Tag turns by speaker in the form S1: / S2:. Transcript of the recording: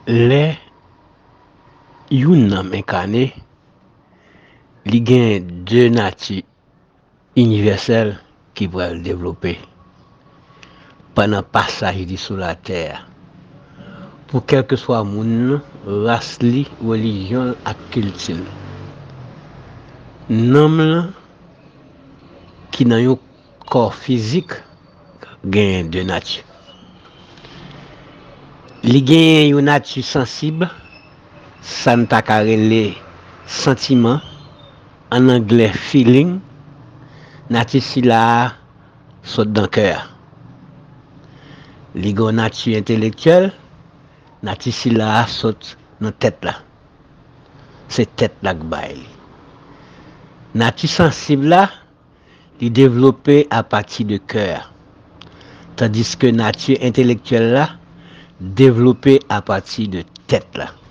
S1: les yon nan incarné, li gen deux natures universelles qui pourraient le développer pendant passage li sur la terre. Pour quel que soit moun, race li, religion ak culture. Nom qui nan yon corps physique gen deux natures. Li gen yon nature sensible, ça n'ta karele sentiment, en anglais feeling, nature si la saute dans cœur. Li gen nature intellectuelle, nature si la saute dans tête là. C'est tête là que bail. Nature sensible là, li développé à partir de cœur. Tandis que nature intellectuelle là, développé à partir de tête là.